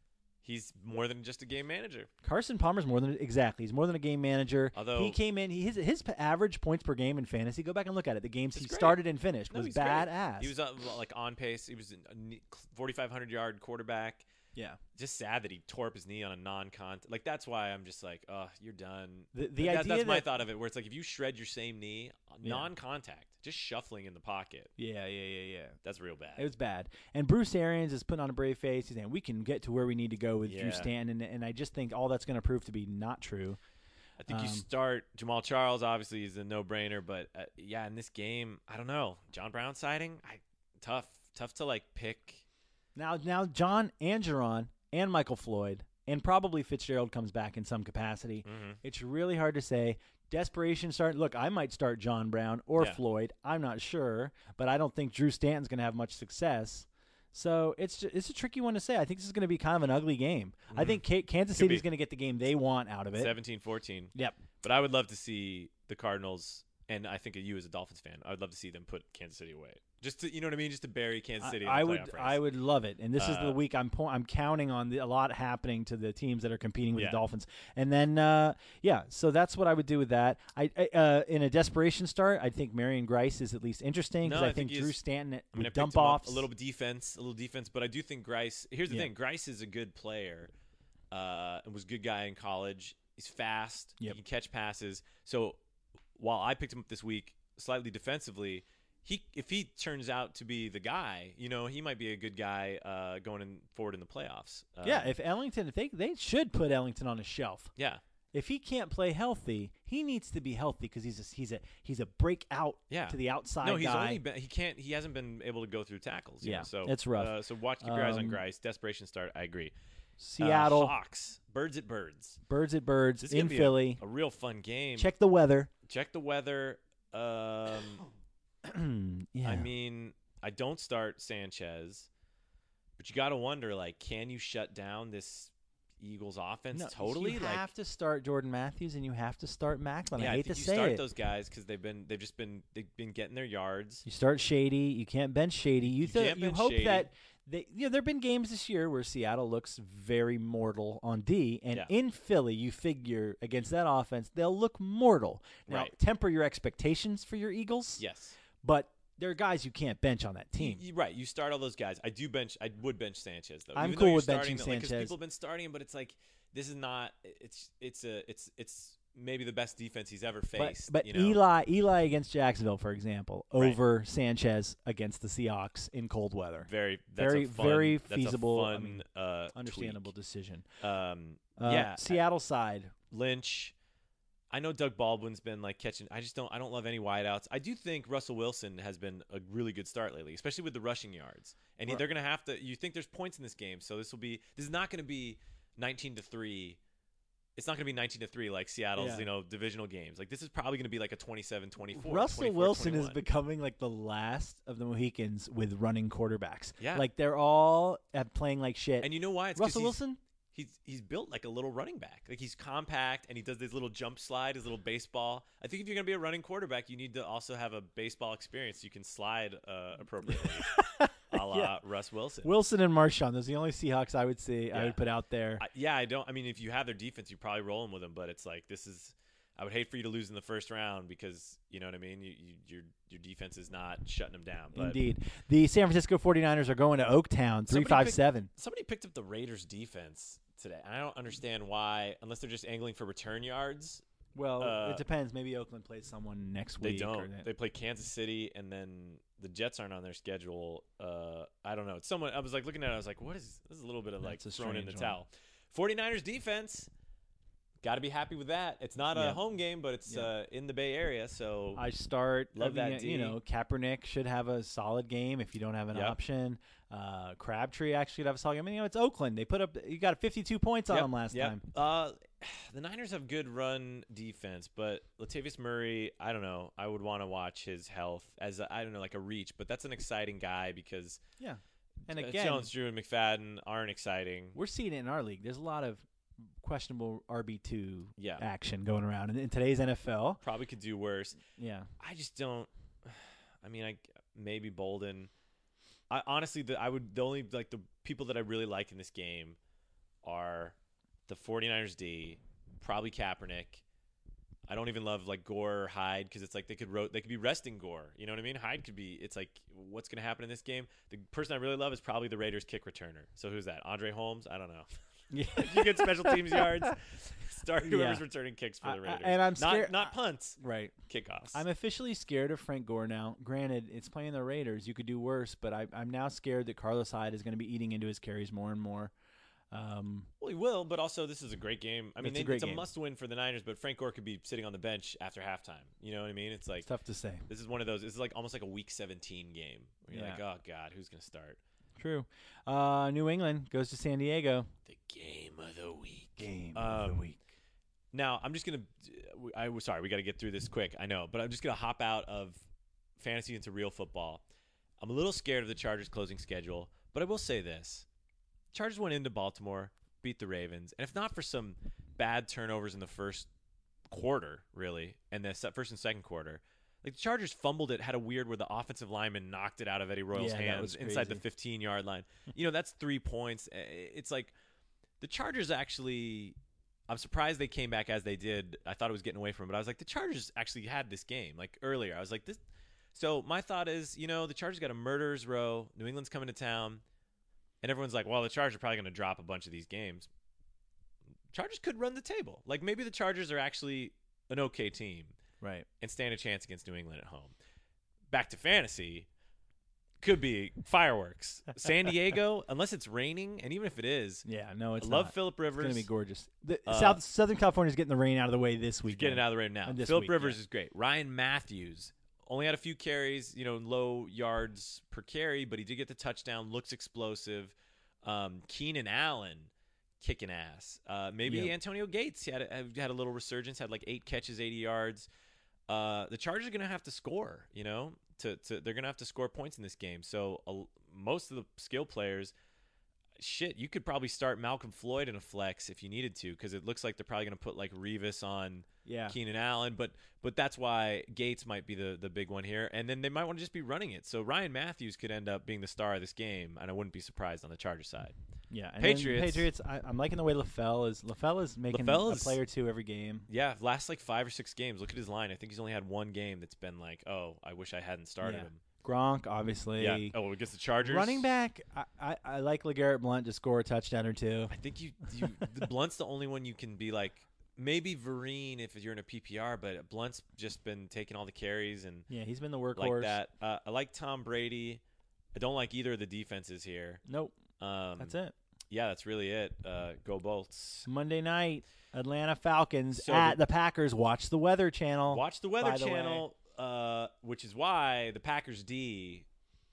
He's more than just a game manager. Carson Palmer's more than exactly. He's more than a game manager. Although- he came in, he, his his p- average points per game in fantasy. Go back and look at it. The games It's he great. started and finished No, was he's great. badass. He was uh, like on pace. He was a forty-five hundred yard quarterback. yeah. Just sad that he tore up his knee on a non-con. Like that's why I'm just like, oh, you're done. The- the That- idea that's my that- thought of it. Where it's like if you shred your same knee, Yeah. non-contact, just shuffling in the pocket, Yeah, yeah, yeah, yeah. that's real bad. It was bad. And Bruce Arians is putting on a brave face. He's saying we can get to where we need to go with Yeah. Drew Stanton, and, and I just think all that's going to prove to be not true. I think you Um, start Jamal Charles. Obviously, is a no-brainer. But uh, yeah, in this game, I don't know. John Brown sighting, I tough, tough to like pick. Now, now John Angeron and Michael Floyd, and probably Fitzgerald comes back in some capacity. Mhm. It's really hard to say. Desperation start. Look, I might start John Brown or Yeah. Floyd. I'm not sure, but I don't think Drew Stanton's going to have much success. So it's ju- it's a tricky one to say. I think this is going to be kind of an ugly game. I Mhm. think K- Kansas Could City's be. going to get the game they want out of it. seventeen fourteen. Yep. But I would love to see the Cardinals, and I think you as a Dolphins fan, I would love to see them put Kansas City away. Just to, you know what I mean? Just to bury Kansas City. I, I in the would playoff race. I would love it, and this is the Uh, week I'm po- I'm counting on the, a lot happening to the teams that are competing with Yeah. the Dolphins, and then uh, yeah, so that's what I would do with that. I, I uh, in a desperation start, I think Marion Grice is at least interesting because No, I, I think, think Drew he's- Stanton I mean, I with picked dump him up offs a little defense, a little defense, but I do think Grice. Here's the Yeah. thing: Grice is a good player, uh, and was a good guy in college. He's fast. Yep. He can catch passes. So while I picked him up this week, slightly defensively, he if he turns out to be the guy, you know, he might be a good guy uh, going in, forward in the playoffs. Um, Yeah, if Ellington, if they they should put Ellington on a shelf. yeah, If he can't play healthy, he needs to be healthy because he's a, he's a he's a breakout Yeah. to the outside no, he's guy. only been he can't he hasn't been able to go through tackles. you Yeah, know, so it's rough. Uh, so watch keep your eyes on Um, Grice. Desperation start. I agree. Seattle, uh, Hawks, birds at birds. birds at birds This is in gonna be a- Philly. A, real fun game. Check the weather. Check the weather. Um, yeah. I mean, I don't start Sanchez, but you got to wonder, like, can you shut down this Eagles offense No, totally? You like, have to start Jordan Matthews and you have to start Macklin. yeah, I hate think to you say start it. those guys because they've been they've just been they've been getting their yards. You start Shady. You can't bench Shady. You You th- can't you bench hope Shady. that they. You know, there've been games this year where Seattle looks very mortal on D, and Yeah. in Philly, you figure against that offense they'll look mortal. Now, Right. temper your expectations for your Eagles. Yes, but there are guys you can't bench on that You- team. you- right. You start all those guys. I do bench. I would bench Sanchez though. I'm Even cool though you're with starting benching them, like, 'cause Sanchez. people have been starting him, but it's like this is not. It's it's a it's it's maybe the best defense he's ever But, faced. but you know? Eli Eli against Jacksonville, for example, Right. over Sanchez against the Seahawks in cold weather. very that's very, a fun, very that's a feasible, I fun, mean, uh, Understandable decision. tweak. Um, Uh, yeah, Seattle side. Lynch. I know Doug Baldwin's been like catching. I just don't. I don't love any wideouts. I do think Russell Wilson has been a really good start lately, especially with the rushing yards. And he, Right. they're going to have to. You think there's points in this game, so this will be. This is not going to be nineteen to three. It's not going to be nineteen to three like Seattle's, Yeah. you know, divisional games. Like this is probably going to be like a twenty-seven twenty-four. Russell Wilson is twenty-one. becoming like the last of the Mohicans with running quarterbacks. Yeah. Like they're all at playing like shit. And you know why? It's 'cause Russell he's- Wilson? He's he's built like a little running back. Like he's compact and he does this little jump slide, his little baseball. I think if you're gonna be a running quarterback, you need to also have a baseball experience. You can slide uh, appropriately, a la Yeah. Russ Wilson. Wilson and Marshawn. Those are the only Seahawks I would say I Yeah. would put out there. I, yeah, I don't. I mean, if you have their defense, you probably roll them with them. But it's like this is. I would hate for you to lose in the first round because, you know what I mean? You, you, your your defense is not shutting them down. But Indeed. The San Francisco forty-niners are going to Oaktown, three five seven. Somebody picked up the Raiders' defense today. And I don't understand why, unless they're just angling for return yards. Well, Uh, it depends. Maybe Oakland plays someone next They week. don't. Or that. They play Kansas City, and then the Jets aren't on their schedule. Uh, I don't know. It's someone. I was like looking at it. I was like, what is this? Is a little bit of like That's a thrown in the strange one. towel. forty-niners defense. Got to be happy with that. It's not a Yeah. home game, but it's Yeah. uh, in the Bay Area. So I start. Love I mean, that You D. know, Kaepernick should have a solid game if you don't have an Yep. option. Uh, Crabtree actually should have a solid game. I mean, you know, it's Oakland. They put up. You got fifty-two points on Yep, them last yep. time. Uh, the Niners have good run defense, but Latavius Murray, I don't know. I would want to watch his health as a, I don't know, like a reach, but that's an exciting guy because Yeah. And uh, again, Jones, Drew, and McFadden aren't exciting. we're seeing it in our league. There's a lot of questionable R B two Yeah. action going around in, in today's N F L. Probably could do worse. Yeah. I just don't. I mean, I maybe Bolden. I honestly, the I would the only like the people that I really like in this game are the forty-niners D, probably Kaepernick. I don't even love like Gore or Hyde because it's like they could ro- they could be resting Gore. You know what I mean? Hyde could be. It's like what's going to happen in this game. The person I really love is probably the Raiders kick returner. So who's that? Andre Holmes? I don't know. Yeah. You get special teams yards. Start whoever's Yeah. returning kicks for I- the I- Raiders. and I'm not scared- not punts, Right. kickoffs. I'm officially scared of Frank Gore now. Granted, it's playing the Raiders. You could do worse, but I, I'm now scared that Carlos Hyde is going to be eating into his carries more and more. Um, Well, he will, but also this is a great game. I mean, It's a they, great it's a game. must-win for the Niners, but Frank Gore could be sitting on the bench after halftime. You know what I mean? It's like it's tough to say. this is one of those. This is like almost like a Week seventeen game where you're Yeah. like, oh god, who's gonna start? True. Uh, New England goes to San Diego. The game of the week. Game Um, Now I'm just gonna. I was sorry, we got to get through this quick. I know, but I'm just gonna hop out of fantasy into real football. I'm a little scared of the Chargers' closing schedule, but I will say this: Chargers went into Baltimore, beat the Ravens, and if not for some bad turnovers in the first quarter, really, and the se- first and second quarter, like the Chargers fumbled it, had a weird where the offensive lineman knocked it out of Eddie Royal's Yeah, that hands was inside the crazy. fifteen-yard line. You know, that's three points. I- It's like the Chargers actually. I'm surprised they came back as they did. I thought it was getting away from it, but I was like, the Chargers actually had this game like earlier. I was like, this. So my thought is, you know, the Chargers got a murderer's row. New England's coming to town, and everyone's like, well, the Chargers are probably going to drop a bunch of these games. Chargers could run the table. Like maybe the Chargers are actually an okay team Right. and stand a chance against New England at home. Back to fantasy. Could be fireworks. San Diego, unless it's raining, and even if it is, Yeah, no, it's I love not. Phillip Rivers. It's going to be gorgeous. The, Uh, South Southern California is getting the rain out of the way this week. Getting it out of the rain now. And this Phillip week, Rivers yeah. is great. Ryan Matthews only had a few carries, you know, low yards per carry, but he did get the touchdown. Looks explosive. Um, Keenan Allen kicking ass. Uh, maybe Yep. Antonio Gates had a, had a little resurgence. Had like eight catches, eighty yards. Uh, the Chargers are going to have to score. You know, to, to they're going to have to score points in this game. So uh, most of the skill players. Shit, you could probably start Malcolm Floyd in a flex if you needed to, because it looks like they're probably going to put like Revis on Yeah. Keenan Allen, but but that's why Gates might be the, the big one here, and then they might want to just be running it. So Ryan Matthews could end up being the star of this game, and I wouldn't be surprised on the Chargers side. Yeah. And then Patriots. Patriots. I, I'm liking the way LaFell is. LaFell is making LaFell a is- play or two every game. Yeah, last like five or six games. Look at his line. I think he's only had one game that's been like, oh, I wish I hadn't started Yeah. him. Gronk, obviously. Yeah. Oh, against the Chargers. Running back, I, I, I like LeGarrette Blunt to score a touchdown or two. I think you, you the Blunt's the only one you can be like. Maybe Vereen if you're in a P P R, but Blunt's just been taking all the carries and Yeah, he's been the like workhorse. that. Uh, I like Tom Brady. I don't like either of the defenses here. Nope. Um, That's it. Yeah, that's really it. Uh, go Bolts. Monday night, Atlanta Falcons So at the- the Packers. Watch the Weather Channel. Watch the Weather by the way. Channel, uh, which is why the Packers D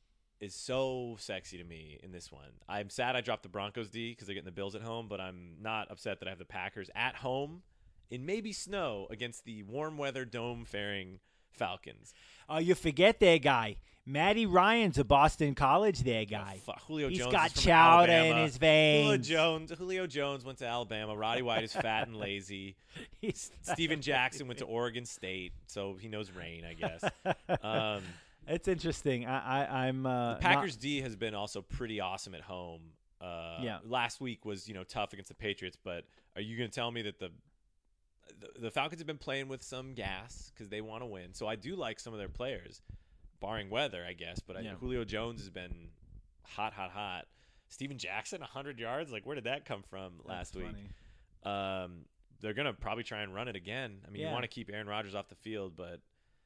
is so sexy to me in this one. I'm sad I dropped the Broncos D because they're getting the Bills at home, but I'm not upset that I have the Packers at home in maybe snow against the warm weather dome faring Falcons. Oh, you forget that guy. Matty Ryan's a Boston College there guy. Oh, fuck. Julio He's Jones got is from chowder in Alabama. his veins. Julio Jones, Julio Jones went to Alabama. Roddy White is fat and lazy. He's Steven Jackson went to Oregon State, so he knows rain, I guess. Um, It's interesting. I, I, I'm uh, the Packers D has been also pretty awesome at home. Uh, Yeah. Last week was you know tough against the Patriots, but are you going to tell me that the the, the Falcons have been playing with some gas because they want to win. So I do like some of their players, barring weather, I guess. But Yeah. I, Julio Jones has been hot, hot, hot. Steven Jackson, one hundred yards. Like, where did that come from last That's week? funny. Um, they're going to probably try and run it again. I mean, Yeah. you want to keep Aaron Rodgers off the field, but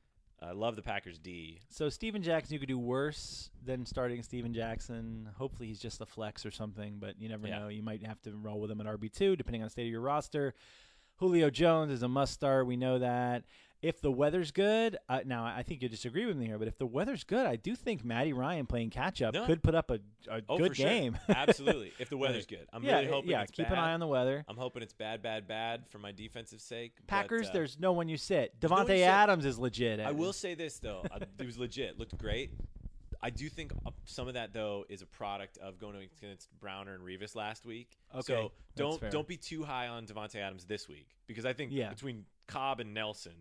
I love the Packers D. So Steven Jackson, you could do worse than starting Steven Jackson. Hopefully he's just a flex or something, but you never Yeah. know. You might have to roll with him at R B two, depending on the state of your roster. Julio Jones is a must start. We know that. If the weather's good, uh, now I think you disagree with me here, but if the weather's good, I do think Matty Ryan playing catch up No. could put up a, a Oh, good for sure. game. Absolutely. If the weather's good. I'm yeah, really hoping yeah. it's Keep bad. an eye on the weather. I'm hoping it's bad, bad, bad for my defensive sake. but, Packers, uh, there's no one you sit. no one Devontae you sit. Adams is legit. I will say this, though. I, it was legit. Looked great. I do think uh, some of that, though, is a product of going against Browner and Revis last week. Okay, So that's don't fair. don't be too high on Devontae Adams this week because I think Yeah. between Cobb and Nelson,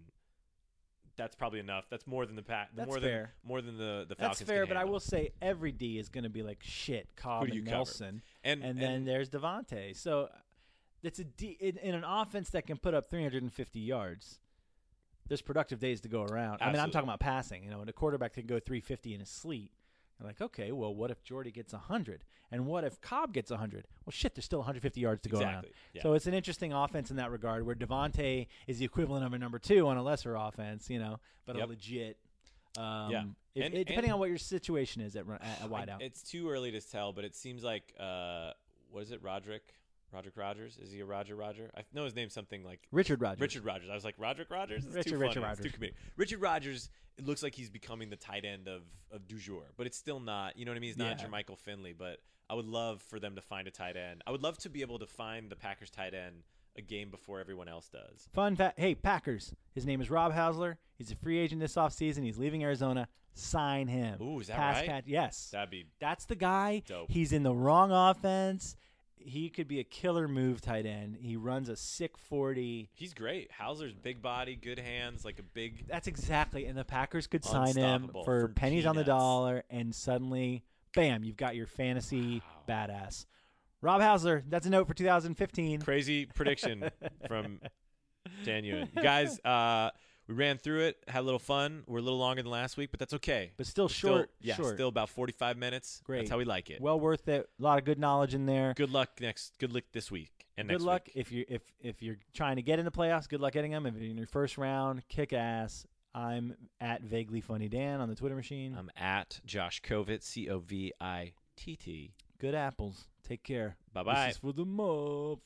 that's probably enough. That's more than the pack. That's more fair. than more than the the Falcons. That's fair, can but I handle. will say every D is going to be like shit. Cobb Who do and you cover? Nelson, And and then there's Devontae. So it's a D in, in an offense that can put up three hundred fifty yards. There's productive days to go around. I mean, I'm Absolutely. talking about passing. You know, and a quarterback can go three fifty in his sleep. You're like, okay, well, what if Jordy gets one hundred? And what if Cobb gets one hundred? Well, shit, there's still one hundred fifty yards to go around. exactly. Yeah. So it's an interesting offense in that regard, where Devontae is the equivalent of a number two on a lesser offense, you know, but Yep. a legit. Um, Yeah. if- And- it- depending and- on what your situation is at, run- at, at I- wideout. It's too early to tell, but it seems like uh, what is it, Roderick? Roderick Rogers? Is he a Roger Roger? I know his name's something like Richard Rodgers. Richard Rogers. I was like Roderick Rogers. It's Richard- too Richard funny. It's too Rodgers. comedic. Richard Rogers. It looks like he's becoming the tight end of of du jour, but it's still not. You know what I mean? He's not Yeah. Jermichael Finley, but I would love for them to find a tight end. I would love to be able to find the Packers tight end a game before everyone else does. Fun fact. Hey, Packers. His name is Rob Hausler. He's a free agent this offseason. He's leaving Arizona. Sign him. Ooh, is that Pass right? catch- Yes. That'd be That's the guy. dope. He's in the wrong offense. He could be a killer move tight end. He runs a sick forty. He's great. Hauser's big body, good hands, like a big. That's exactly. And the Packers could sign him Unstoppable for for pennies on the peanuts. dollar, and suddenly, bam, you've got your fantasy Wow. badass. Rob Hausler, that's a note for two thousand fifteen. Crazy prediction from Dan Ewan. You guys, uh, we ran through it, had a little fun. We're a little longer than last week, but that's okay. But still We're still- short. yeah, short. still about forty-five minutes. Great. That's how we like it. Well worth it. A lot of good knowledge in there. Good luck next. Good luck this week and Good next luck week. if you if if you're trying to get in the playoffs. Good luck getting them. If you're in your first round, kick ass. I'm at Vaguely Funny Dan on the Twitter machine. I'm at Josh Covit, C O V I T T. Good apples. Take care. Bye-bye. This is for the mob.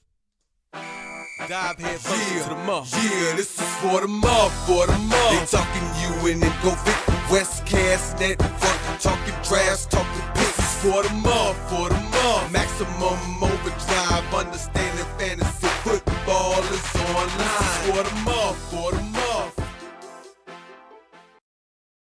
Dive head first into the muff. Yeah, this is for the muff, for the muff. They talking you in and go fit West Cast Net front, talking drafts, talking picks. This is for the muff, for the muff. Maximum overdrive, understanding fantasy football is online. This is for the muff, for the